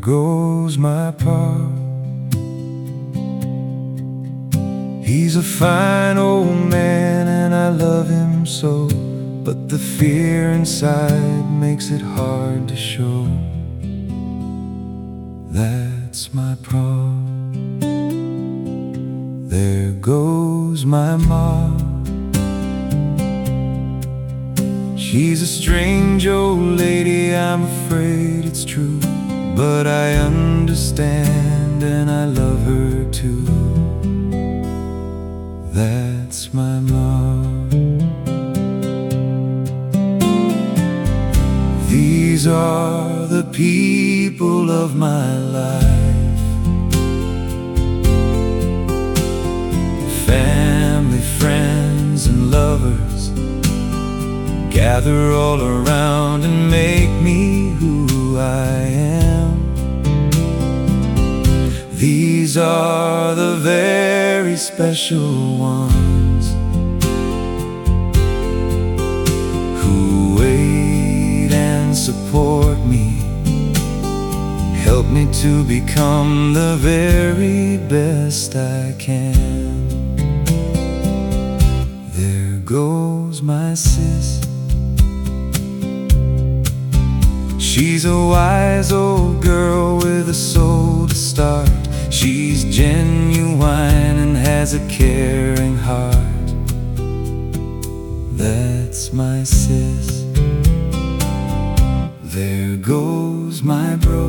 goes my pa. He's a fine old man and I love him so, but the fear inside makes it hard to show. That's my pa. There goes my ma. She's a strange old lady, I'm afraid it's true, but I understand and I love her too. That's my mom. These are the people of my life, family, friends, and lovers gather all around and make me who I am. These are the very special ones who wait and support me, help me to become the very best I can. There goes my sis. She's a wise old girl with a soul to start. She's genuine and has a caring heart. That's my sis. There goes my bro.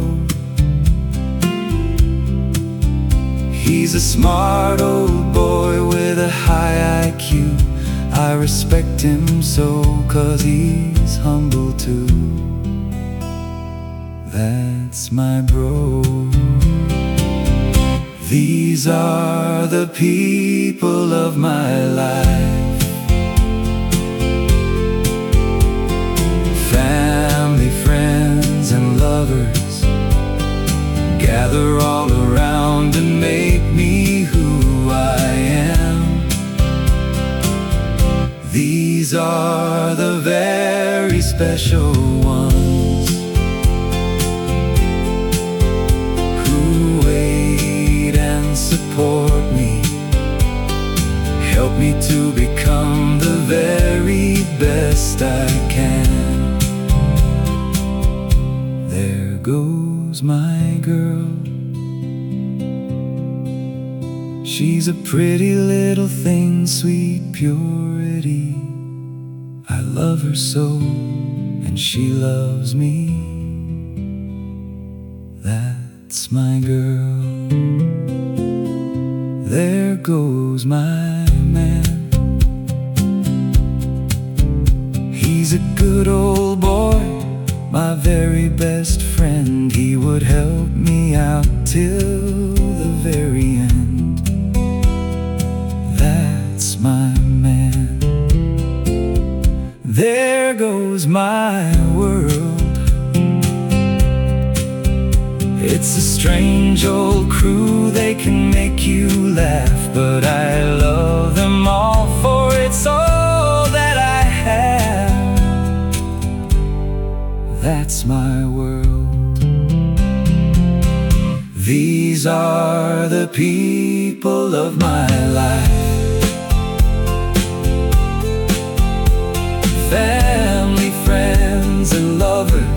He's a smart old boy with a high IQ. I respect him so, 'cause he's humble too. That's my bro. These are the people of my life, family, friends, and lovers gather all around and make me who I am. These are the very special ones who wait and support me, help me to become the very best I can. There goes my girl. She's a pretty little thing, sweet purity. I love her so, and she loves me. That's my girl. There goes my man. He's a good old boy, my very best friend. He would help me out till the very end. That's my man. There goes my world. It's a strange old crew, they can make you laugh, but I love them all, for it's all that I have. That's my world. These are the people of my life, family, friends, and lovers